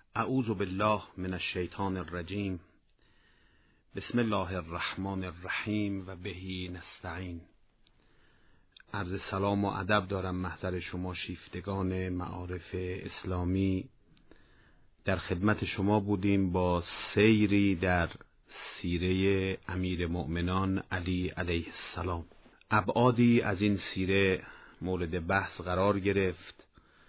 اعوذ بالله من الشیطان الرجیم. بسم الله الرحمن الرحیم و بهی نستعین. عرض سلام و ادب دارم محضر شما شیفتگان معارف اسلامی. در خدمت شما بودیم با سیری در سیره امیر مؤمنان علی علیه السلام. ابعادی از این سیره مورد بحث قرار گرفت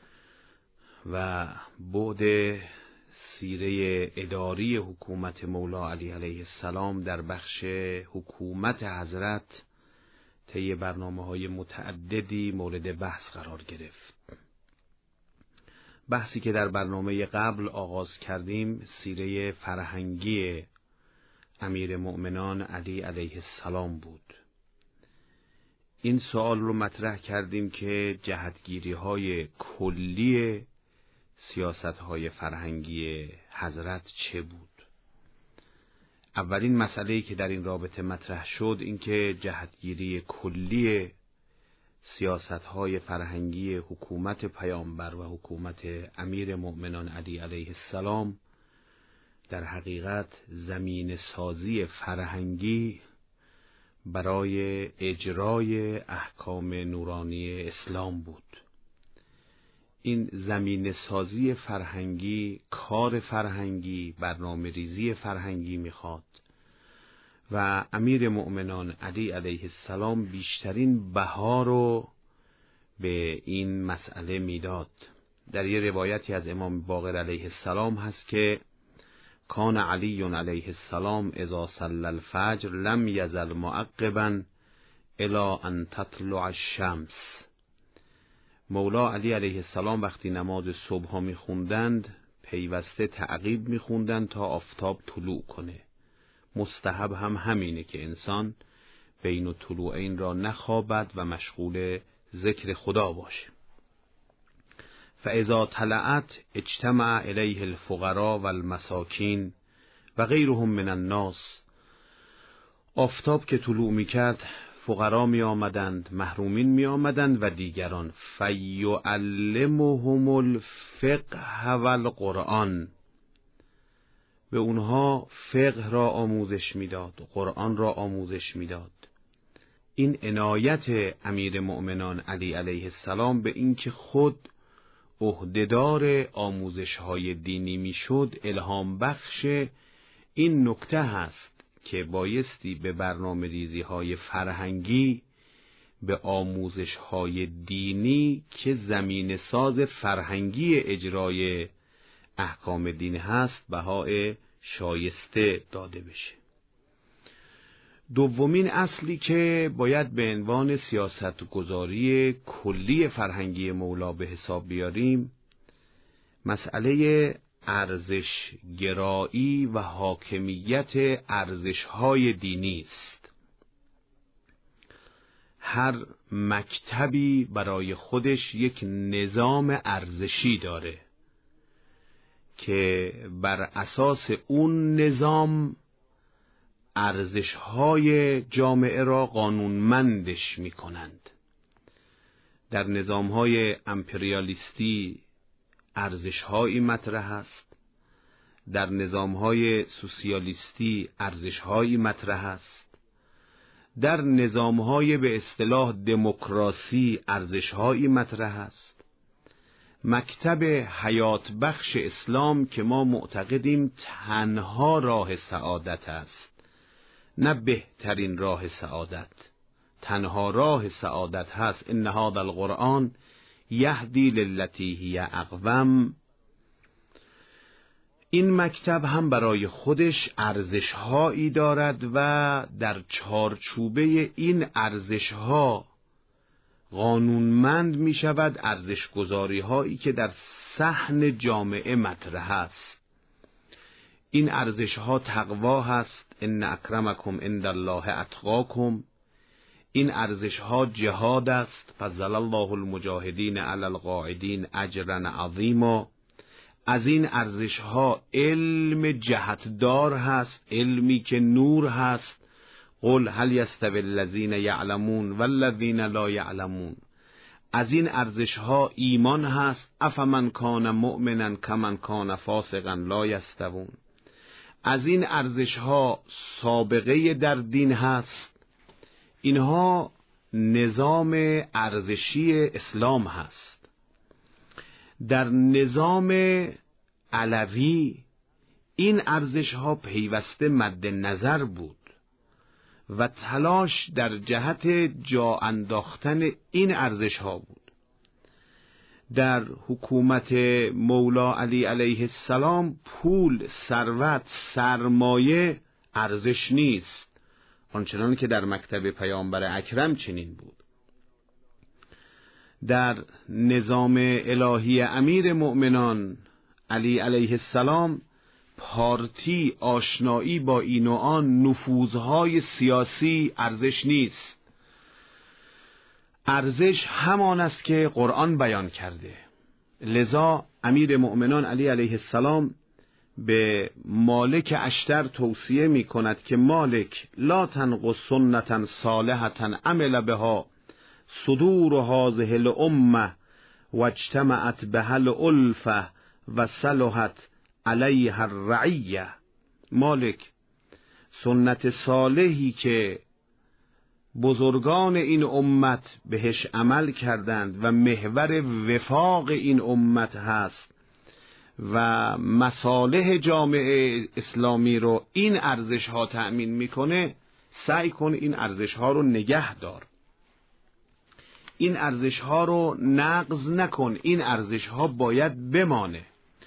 و بعد سیره اداری حکومت مولا علی علیه السلام در بخش حکومت حضرت طی برنامه‌های متعددی مورد بحث قرار گرفت. بحثی که در برنامه قبل آغاز کردیم سیره فرهنگی امیر مؤمنان علی علیه السلام بود. این سوال رو مطرح کردیم که جهتگیری‌های کلی سیاست‌های فرهنگی حضرت چه بود؟ اولین مسئله‌ای که در این رابطه مطرح شد این که جهتگیری کلی سیاست‌های فرهنگی حکومت پیامبر و حکومت امیر مؤمنان علی علیه السلام در حقیقت زمین سازی فرهنگی برای اجرای احکام نورانی اسلام بود. این زمین سازی فرهنگی، کار فرهنگی، برنامه ریزی فرهنگی میخواد و امیر مؤمنان علی علیه السلام بیشترین بها رو به این مسئله میداد. در یه روایتی از امام باقر علیه السلام هست که کان علی علیه السلام اذا صلی الفجر لم یزل معقبا الی ان تطلع الشمس. مولا علی علیه السلام وقتی نماز صبح ها میخوندند پیوسته تعقیب میخوندند تا آفتاب طلوع کنه. مستحب هم همینه که انسان بین طلوعین را نخوابد و مشغول ذکر خدا باشه. فاذا طلعت اجتمع الیه الفقراء والمساکین و غیرهم من الناس. آفتاب که طلوع میکرد فقرا می آمدند، محرومین می آمدند و دیگران. فیعلمهم الفقه والقرآن. به اونها فقه را آموزش میداد، قرآن را آموزش میداد. این عنایت امیر مؤمنان علی علیه السلام به اینکه خود عهدهدار آموزش‌های دینی میشد الهام بخش این نکته هست که بایستی به برنامه ریزی های فرهنگی، به آموزش های دینی که زمین ساز فرهنگی اجرای احکام دین هست بهای شایسته داده بشه. دومین اصلی که باید به عنوان سیاست گذاری کلی فرهنگی مولا به حساب بیاریم مسئله ارزش گرایی و حاکمیت ارزش‌های دینی است. هر مکتبی برای خودش یک نظام ارزشی داره که بر اساس اون نظام ارزش‌های جامعه را قانونمندش می‌کنند. در نظام‌های امپریالیستی ارزش‌هایی مطرح است، در نظام‌های سوسیالیستی ارزش‌هایی مطرح است، در نظام‌های به اصطلاح دموکراسی ارزش‌هایی مطرح است. مکتب حیات بخش اسلام که ما معتقدیم تنها راه سعادت است، نه بهترین راه سعادت، تنها راه سعادت هست. ان هذا القرآن یهدی للتی هی اقوم. این مکتب هم برای خودش ارزش‌هایی دارد و در چارچوبه این ارزش‌ها قانونمند می شود ارزش‌گذاری‌هایی که در صحن جامعه مطرح است. این ارزش‌ها تقوا هست، ان اکرمکم عند الله اتقاکم. این ارزش‌ها جهاد است، فضل الله المجاهدین علی القاعدین اجرا عظیما. از این ارزش‌ها علم جهتدار هست، علمی که نور هست. قل هل یستوی الذین یعلمون والذین لا یعلمون. از این ارزش ها ایمان هست. افمن کان مؤمنا کمن کان فاسقا لا یستوون. از این ارزش ها سابقه در دین هست. اینها نظام ارزشی اسلام هست. در نظام علوی این ارزش ها پیوسته مد نظر بود و تلاش در جهت جا انداختن این ارزش ها بود. در حکومت مولا علی علیه السلام پول، ثروت، سرمایه ارزش نیست، آنچنان که در مکتب پیامبر اکرم چنین بود. در نظام الهی امیر مؤمنان علی علیه السلام پارتی، آشنایی با این و آن، نفوذهای سیاسی ارزش نیست. ارزش همان است که قرآن بیان کرده. لذا امیر مؤمنان علی علیه السلام به مالک اشتر توصیه می کند که مالک لا تنقص سنتا صالحة عمل بها صدور هذه الامه واجتمعت بها الالفه و صلحت علیها الرعیه. مالک، سنت صالحی که بزرگان این امت بهش عمل کردند و محور وفاق این امت هست و مصالح جامعه اسلامی رو این ارزش ها تأمین میکنه، سعی کن این ارزش ها رو نگه دار، این ارزش ها رو نقض نکن، این ارزش ها باید بمانه.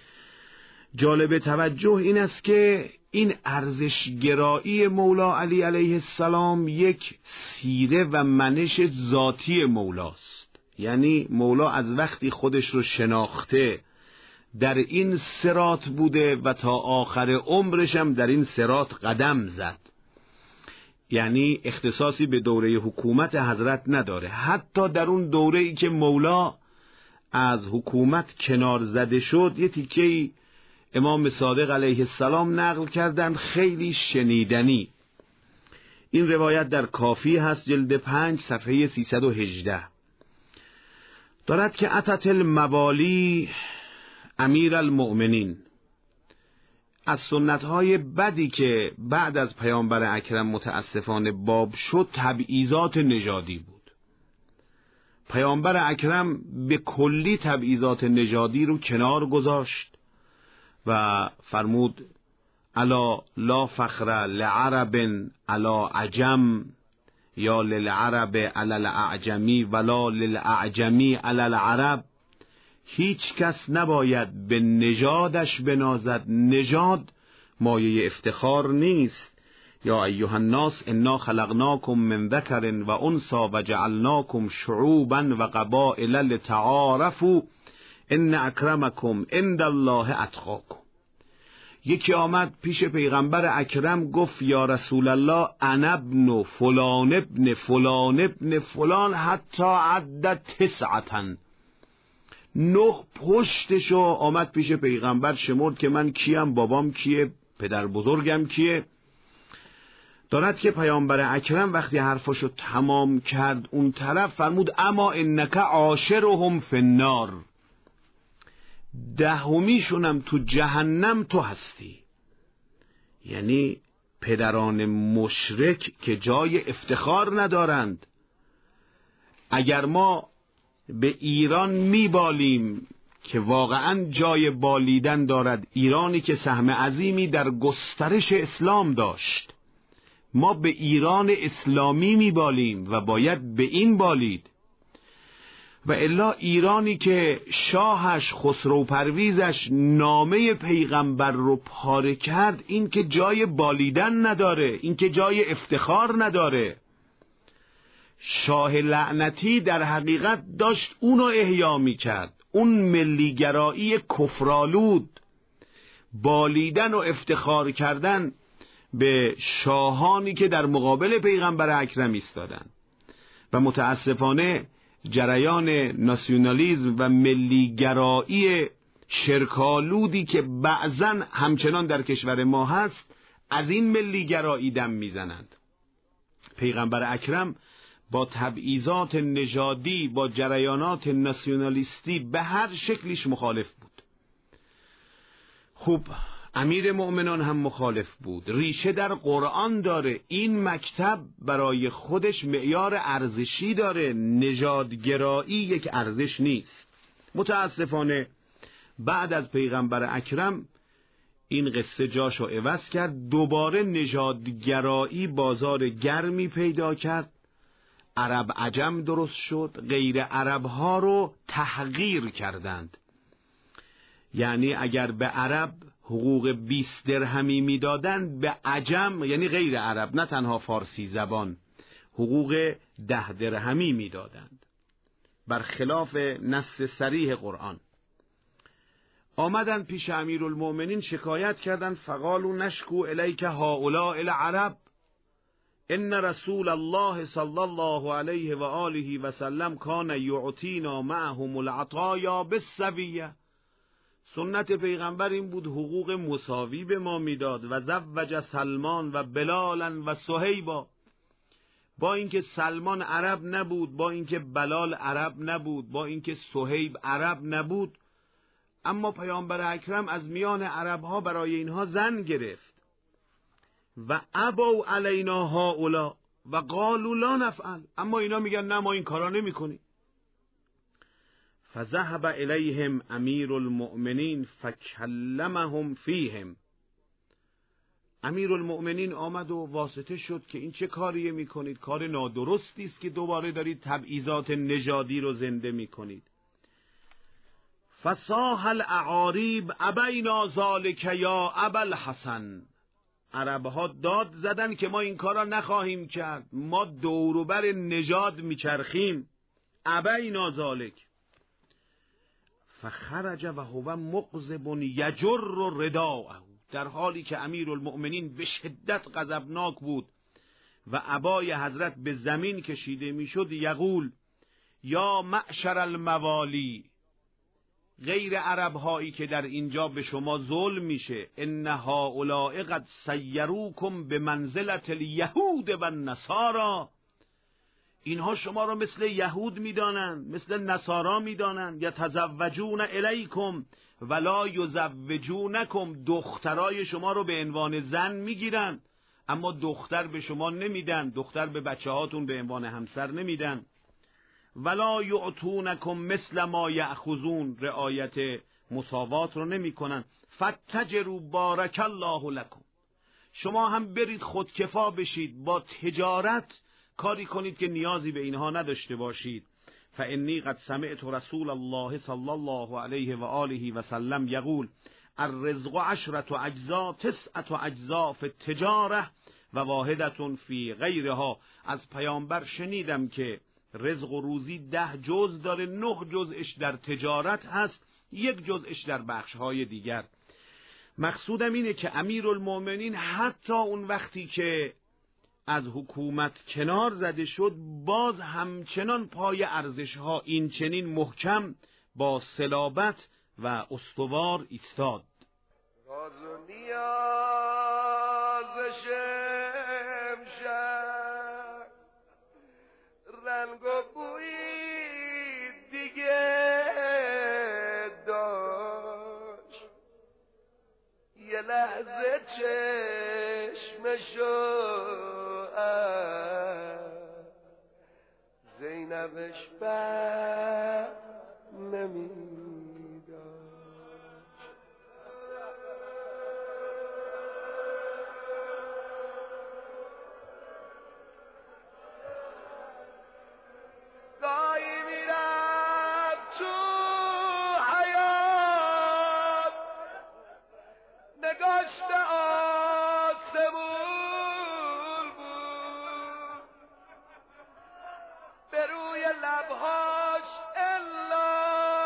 جالب توجه این است که این ارزشگرایی مولا علی علیه السلام یک سیره و منش ذاتی مولاست. یعنی مولا از وقتی خودش رو شناخته در این صراط بوده و تا آخر عمرش هم در این صراط قدم زد. یعنی اختصاصی به دوره حکومت حضرت نداره. حتی در اون دوره‌ای که مولا از حکومت کنار زده شد، یه تیکه‌ای امام صادق علیه السلام نقل کردند خیلی شنیدنی. این روایت در کافی هست، جلد 5 صفحه 318. دارد که اتت الموالی امیر المؤمنین. از سنت‌های بدی که بعد از پیامبر اکرم متاسفانه باب شد، تبعیضات نژادی بود. پیامبر اکرم به کلی تبعیضات نژادی رو کنار گذاشت و فرمود الا لا فخر لعرب علی عجم یا للعرب علی الاعجمی ولا للاعجمی علی العرب. هیچ کس نباید به نژادش بنازد. نژاد مایه افتخار نیست. یا ایها الناس انا خلقناکم من ذکر و انثی و جعلناکم شعوبا و قبائل لتعارفوا ان اکرمکم عند الله اتقاکم. یکی آمد پیش پیغمبر اکرم گفت یا رسول الله انا ابن فلان ابن فلان ابن فلان حتی عدد 9. 9 پشتشو آمد پیش پیغمبر شمرد که من کیم، بابام کیه، پدر بزرگم کیه. دارد که پیامبر اکرم وقتی حرفشو تمام کرد اون طرف فرمود اما انک عاشرهم فی النار. 10میشونم تو جهنم تو هستی. یعنی پدران مشرک که جای افتخار ندارند. اگر ما به ایران میبالیم که واقعا جای بالیدن دارد، ایرانی که سهم عظیمی در گسترش اسلام داشت، ما به ایران اسلامی میبالیم و باید به این بالید. و الا ایرانی که شاهش خسرو پرویزش نامه پیغمبر رو پاره کرد، این که جای بالیدن نداره، این که جای افتخار نداره. شاه لعنتی در حقیقت داشت اونو احیا می کرد، اون ملیگرایی کفرآلود، بالیدن و افتخار کردن به شاهانی که در مقابل پیغمبر اکرم ایستادن. و متاسفانه جریان ناسیونالیسم و ملیگرایی شرکالودی که بعضن همچنان در کشور ما هست، از این ملیگرایی دم میزنند. پیغمبر اکرم با تبعیضات نژادی، با جریانات ناسیونالیستی به هر شکلیش مخالف بود. خوب، امیر مؤمنان هم مخالف بود. ریشه در قرآن داره. این مکتب برای خودش معیار ارزشی داره. نژادگرایی یک ارزش نیست. متاسفانه بعد از پیغمبر اکرم این قصه جاشو عوض کرد. دوباره نژادگرایی بازار گرمی پیدا کرد. عرب عجم درست شد. غیر عرب ها رو تحقیر کردند. یعنی اگر به عرب حقوق 20 درهمی میدادند، به عجم، یعنی غیر عرب، نه تنها فارسی زبان، حقوق 10 درهمی میدادند، برخلاف نص صریح قرآن. آمدن پیش امیرالمؤمنین شکایت کردند. فقالوا نشکو الیک هؤلاء العرب ان رسول الله صلی الله علیه و آله و سلم کان یعطینا معهم العطایا بالسویه. سنت پیغمبر این بود حقوق مساوی به ما میداد. و زوج سلمان و بلالا و صهیبا. با اینکه سلمان عرب نبود، با اینکه بلال عرب نبود، با اینکه صهیب عرب نبود، اما پیامبر اکرم از میان عربها برای اینها زن گرفت. و ابوا علینا هؤلاء و قالوا لا نفعل. اما اینا میگن نه، ما این کارا نمیکنیم. فذهب الیهم امیر المؤمنین فکلمهم فیهم. امیر المؤمنین آمد و واسطه شد که این چه کاریه میکنید؟ کار نادرستی است که دوباره دارید تبعیضات نژادی رو زنده میکنید. فصاح الاعاریب ابینا ذلک یا ابا الحسن. عربها داد زدن که ما این کارا نخواهیم کرد، ما دوروبر نژاد میچرخیم. ابینا ذلک. فخرج و هو مغضب یجر رداءه. در حالی که امیرالمؤمنین به شدت غضبناک بود و عبای حضرت به زمین کشیده میشد، یقول یا معشر الموالی، غیر عرب هایی که در اینجا به شما ظلم میشه، ان هؤلاء قد سیروکم به منزلت الیهود و النصارى. اینها شما را مثل یهود میدانند، مثل نصارا میدانند. یتزوجون الیکم ولا یزوجونکم. دخترای شما رو به عنوان زن میگیرن اما دختر به شما نمیدن، دختر به بچه هاتون به عنوان همسر نمیدن. ولا یعطونکم مثل ما یأخذون. رعایت مساوات رو نمیکنن. فتجروا بارک الله لکم. شما هم برید خودکفا بشید، با تجارت کاری کنید که نیازی به اینها نداشته باشید. فانی قد سمعت رسول الله صلی الله علیه و آله و سلم یقول الرزق 10 اجزاء 9 اجزاء فی التجاره و واحدة فی غیرها. از پیامبر شنیدم که رزق و روزی 10 جز داره، 9 جزش در تجارت هست، 1 جزش در بخشهای دیگر. مقصودم اینه که امیرالمؤمنین حتی اون وقتی که از حکومت کنار زده شد، باز همچنان پای ارزشها این چنین محکم با صلابت و استوار ایستاد. راز و نیاز شمشیر، رنگ و بویی دیگه داشت، یه لحظه چشمشو زینبش بر نمی داشت. گاهی میرم تو حیات، نگاش به آسمون بود، به روی لبهاش الا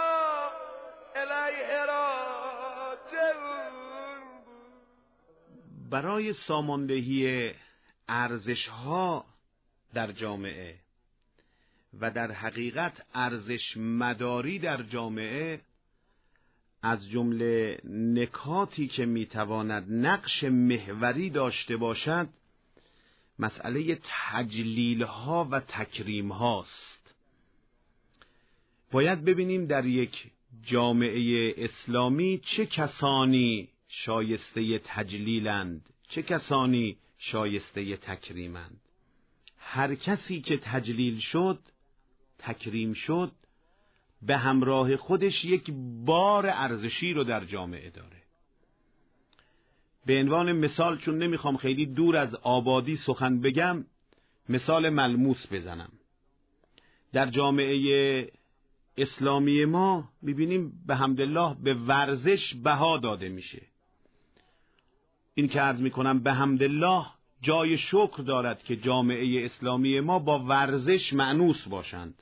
الیه راجعون بود. برای ساماندهی ارزش‌ها در جامعه و در حقیقت ارزش مداری در جامعه، از جمله نکاتی که میتواند نقش محوری داشته باشد مسئله تجلیل ها و تکریم هاست. باید ببینیم در یک جامعه اسلامی چه کسانی شایسته تجلیلند، چه کسانی شایسته تکریمند. هر کسی که تجلیل شد، تکریم شد، به همراه خودش یک بار ارزشی رو در جامعه داره. به عنوان مثال، چون نمیخوام خیلی دور از آبادی سخن بگم، مثال ملموس بزنم. در جامعه اسلامی ما میبینیم به حمدالله به ورزش بها داده میشه. این که عرض میکنم به حمدالله جای شکر دارد که جامعه اسلامی ما با ورزش مأنوس باشند.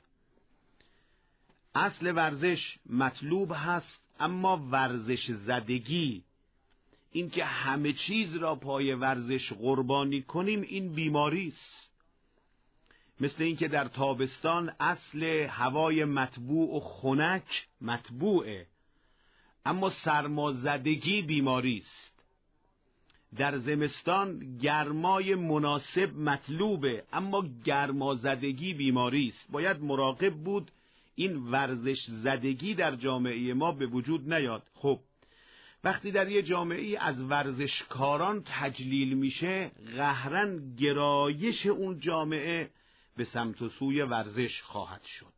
اصل ورزش مطلوب هست، اما ورزش زدگی، این که همه چیز را پای ورزش قربانی کنیم، این بیماری است. مثل این که در تابستان اصل هوای مطبوع و خنک مطبوعه، اما سرمازدگی بیماری است. در زمستان گرمای مناسب مطلوبه، اما گرمازدگی بیماری است. باید مراقب بود این ورزش زدگی در جامعه ما به وجود نیاد. خب وقتی در یه جامعه از ورزشکاران تجلیل میشه، قهراً گرایش اون جامعه به سمت و سوی ورزش خواهد شد.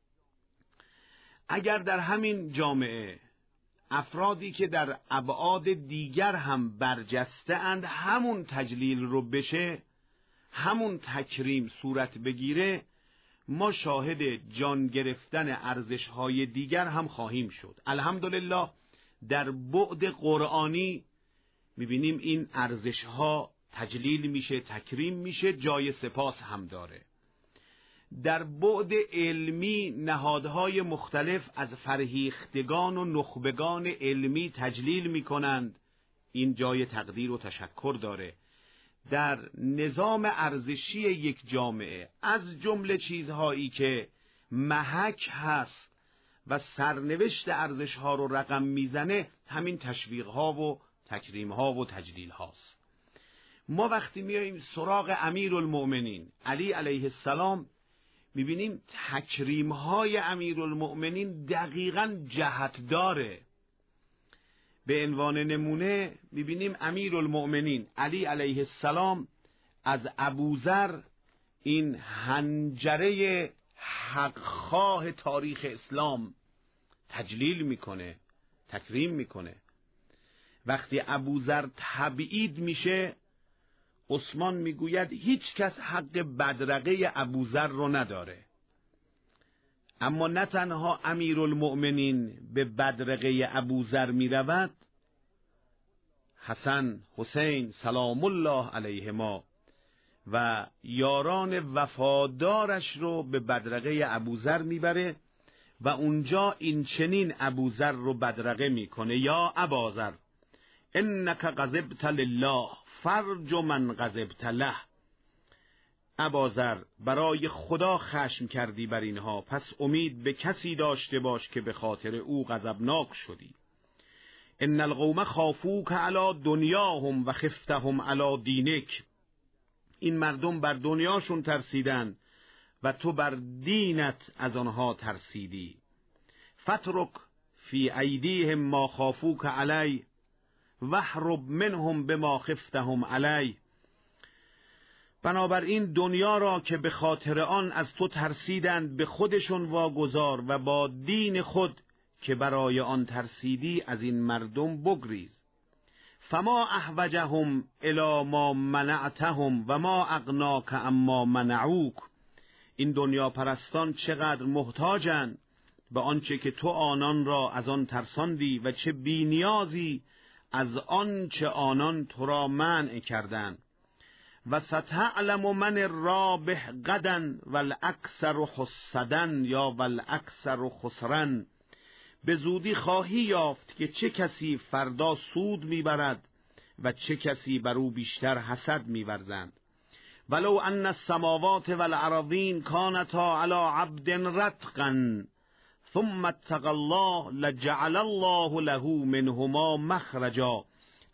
اگر در همین جامعه افرادی که در ابعاد دیگر هم برجسته اند همون تجلیل رو بشه، همون تکریم صورت بگیره، ما شاهد جان گرفتن ارزش‌های دیگر هم خواهیم شد. الحمدلله در بعد قرآنی میبینیم این ارزش‌ها تجلیل میشه، تکریم میشه، جای سپاس هم داره. در بعد علمی نهادهای مختلف از فرهیختگان و نخبگان علمی تجلیل میکنند، این جای تقدیر و تشکر داره. در نظام ارزشی یک جامعه از جمله چیزهایی که محک هست و سرنوشت ارزشها رو رقم میزنه، همین تشویقها و تکریمها و تجلیل هاست. ما وقتی میاییم سراغ امیرالمؤمنین علی علیه السلام، میبینیم تکریمهای امیرالمؤمنین دقیقاً جهت داره. به عنوان نمونه میبینیم امیرالمؤمنین علی علیه السلام از ابوذر، این حنجره حقخواه تاریخ اسلام، تجلیل میکنه، تکریم میکنه. وقتی ابوذر تبعید میشه، عثمان میگوید هیچ کس حق بدرقه ابوذر رو نداره. اما نه تنها امیرالمؤمنین به بدرقه ابوذر میرود، حسن، حسین سلام الله علیهما و یاران وفادارش رو به بدرقه ابوذر میبره و اونجا این چنین ابوذر رو بدرقه میکنه: یا اباذر انک غضبت لله فرج من غضبت له. اباذر، برای خدا خشم کردی بر اینها، پس امید به کسی داشته باش که به خاطر او غضبناک شدی. ان القوم خافوک علی دنیاهم و خفتهم علی دینک. این مردم بر دنیاشون ترسیدند و تو بر دینت از آنها ترسیدی. فترک فی ایدیهم ما خافوک علی واهرب منهم بما خفتهم علی. بنابراین دنیا را که به خاطر آن از تو ترسیدند به خودشون واگذار و با دین خود که برای آن ترسیدی از این مردم بگریز. فما احوجهم الی ما منعتهم و ما اغناک اما منعوک. این دنیا پرستان چقدر محتاجند به آنچه که تو آنان را از آن ترساندی و چه بی نیازی از آنچه آنان تو را منع کردند. و ستعلم من الرابح غدا والاکثر حسدا یا والاکثر خسرا. به زودی خواهی یافت که چه کسی فردا سود میبرد و چه کسی بر او بیشتر حسد میورزند. ولو ان السماوات والارضین کانتا علی عبد رتقا ثم اتقى الله لجعل الله له منهما مخرجا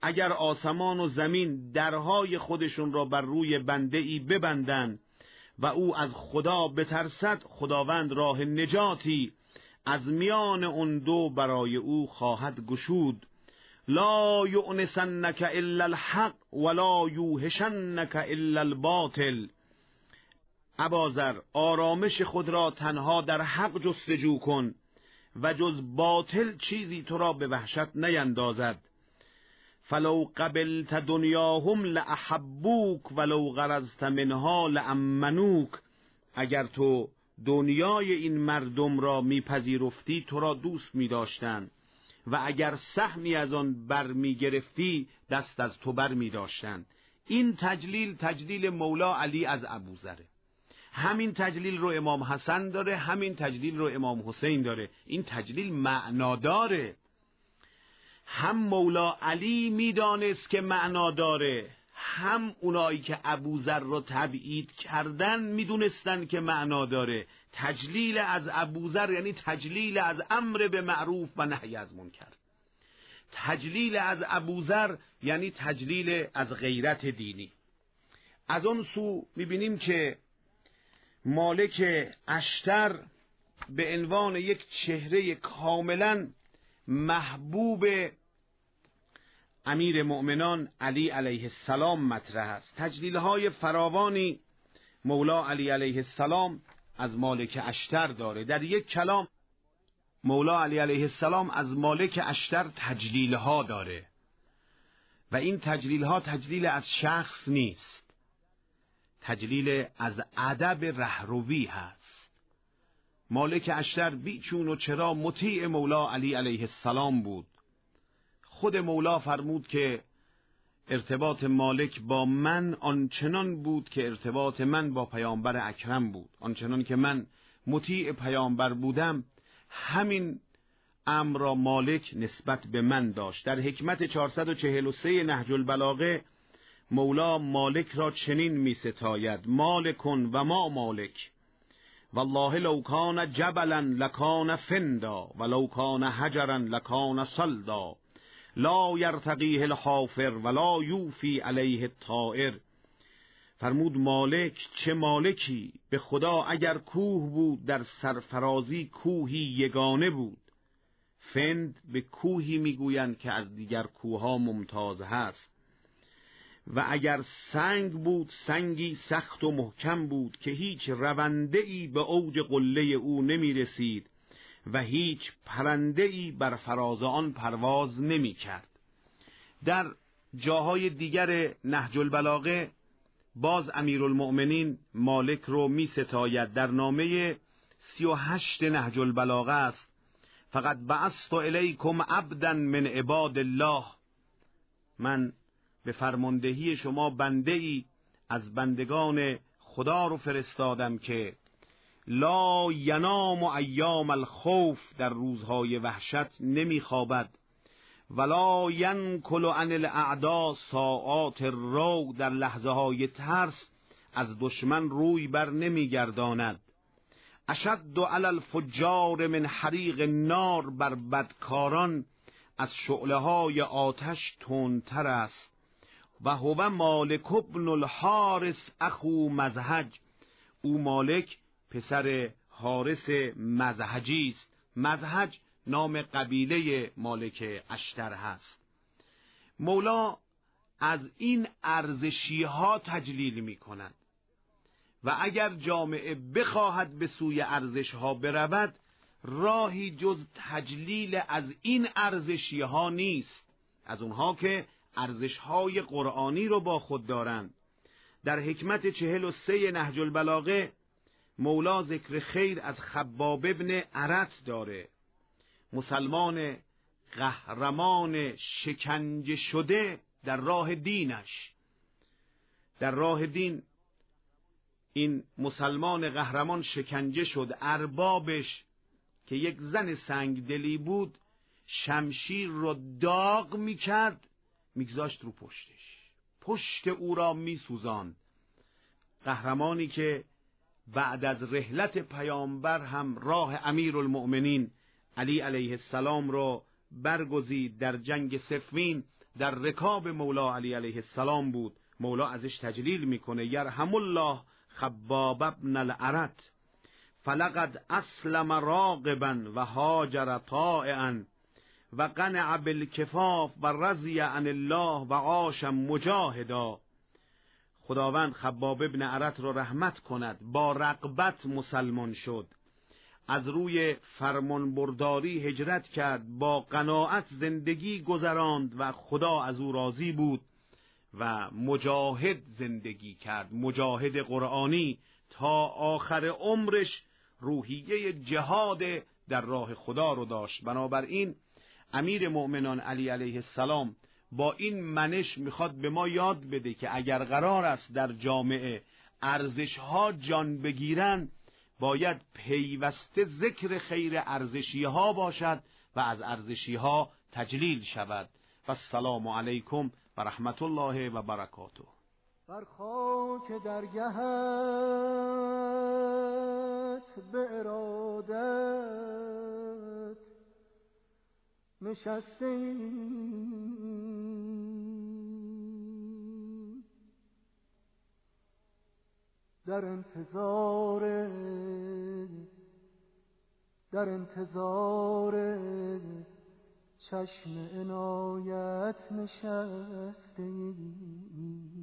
اگر آسمان و زمین درهای خودشون را بر روی بنده ای ببندند و او از خدا بترسد، خداوند راه نجاتی از میان اون دو برای او خواهد گشود. لا یؤنسنک الا الحق ولا یوهشنک الا الباطل. اباذر، آرامش خود را تنها در حق جستجو کن و جز باطل چیزی تو را به وحشت نیندازد. فلو قبلت دنیاهم لأحبوک ولو غرضت منها لأمنوک. اگر تو دنیای این مردم را میپذیرفتی تو را دوست می‌داشتند و اگر سهمی از آن بر می‌گرفتی دست از تو بر می‌داشتند. این تجلیل مولا علی از ابوذره. همین تجلیل رو امام حسن داره، همین تجلیل رو امام حسین داره. این تجلیل معنا داره. هم مولا علی میدانست که معنا داره، هم اونایی که ابوذر رو تبعید کردن میدونستن که معنا داره. تجلیل از ابوذر یعنی تجلیل از امر به معروف و نهی از منکر. تجلیل از ابوذر یعنی تجلیل از غیرت دینی. از اون سو میبینیم که مالک اشتر به عنوان یک چهره کاملا محبوب امیر مؤمنان علی علیه السلام مطرح است. تجلیل‌های فراوانی مولا علی علیه السلام از مالک اشتر داره. در یک کلام مولا علی علیه السلام از مالک اشتر تجلیل‌ها داره و این تجلیل‌ها تجلیل از شخص نیست، تجلیل از ادب رهروی هست. مالک اشتر بیچون و چرا مطیع مولا علی علیه السلام بود. خود مولا فرمود که ارتباط مالک با من آنچنان بود که ارتباط من با پیامبر اکرم بود. آنچنان که من مطیع پیامبر بودم همین امر را مالک نسبت به من داشت. در حکمت 443 نهج البلاغه مولا مالک را چنین می ستاید: مالکن و ما مالک والله لو کان جبلا لکان فندا ولو کان حجرا لکان صلدا لا یرتقیه الحافر ولا یوفی علیه الطائر. فرمود مالک چه مالکی، به خدا اگر کوه بود در سرفرازی کوهی یگانه بود. فند به کوهی میگویند که از دیگر کوهها ممتاز هست. و اگر سنگ بود سنگی سخت و محکم بود که هیچ رونده‌ای به اوج قله او نمی رسید و هیچ پرنده‌ای بر فراز آن پرواز نمی کرد. در جاهای دیگر نهج البلاغه باز امیرالمؤمنین مالک رو می ستاید. در نامه 38 نهج البلاغه است: فقط بعثت الیکم عبدا من عباد الله. من به فرماندهی شما بنده‌ای از بندگان خدا رو فرستادم که لا ینام ایام الخوف، در روزهای وحشت نمیخوابد، ولا ینکل عن الاعداء ساعات الرو، در لحظه های ترس از دشمن روی بر نمیگرداند. اشد علی الفجار من حریق النار، بر بدکاران از شعله های آتش تندتر است. و هو مالک ابن الحارث اخو مزهج، او مالک پسر حارث مزهجی است. مزهج نام قبیله مالک اشتر هست. مولا از این ارزشی ها تجلیل می کند و اگر جامعه بخواهد به سوی ارزش ها برود راهی جز تجلیل از این ارزشی ها نیست، از اونها که ارزش های قرآنی رو با خود دارند. در حکمت 43 نهج البلاغه مولا ذکر خیر از خباب ابن ارت داره، مسلمان قهرمان شکنجه شده در راه دینش. در راه دین این مسلمان قهرمان شکنجه شد. اربابش که یک زن سنگدلی بود شمشیر رو داغ میکرد میگذاشت رو پشتش، پشت او را میسوزاند. قهرمانی که بعد از رحلت پیامبر هم راه امیرالمؤمنین علی علیه السلام را برگزید. در جنگ صفین در رکاب مولا علی علیه السلام بود. مولا ازش تجلیل میکنه یرحم الله خباب ابن الارت فلقد اسلم راغبا و هاجر طائعا و قنع بالکفاف و رضی عن الله و عاش مجاهدا. خداوند خباب ابن ارت را رحمت کند، با رغبت مسلمان شد، از روی فرمان برداری هجرت کرد، با قناعت زندگی گذراند و خدا از او راضی بود و مجاهد زندگی کرد، مجاهد قرآنی، تا آخر عمرش روحیه جهاد در راه خدا رو داشت. بنابراین امیر مؤمنان علی علیه السلام با این منش میخواد به ما یاد بده که اگر قرار است در جامعه ارزش‌ها جان بگیرن، باید پیوسته ذکر خیر ارزشی‌ها باشد و از ارزشی‌ها تجلیل شود. و السلام علیکم و رحمت الله و برکاته. بر خاک درگهت به ارادت نشستیم، در انتظار چشم عنایت نشستیم.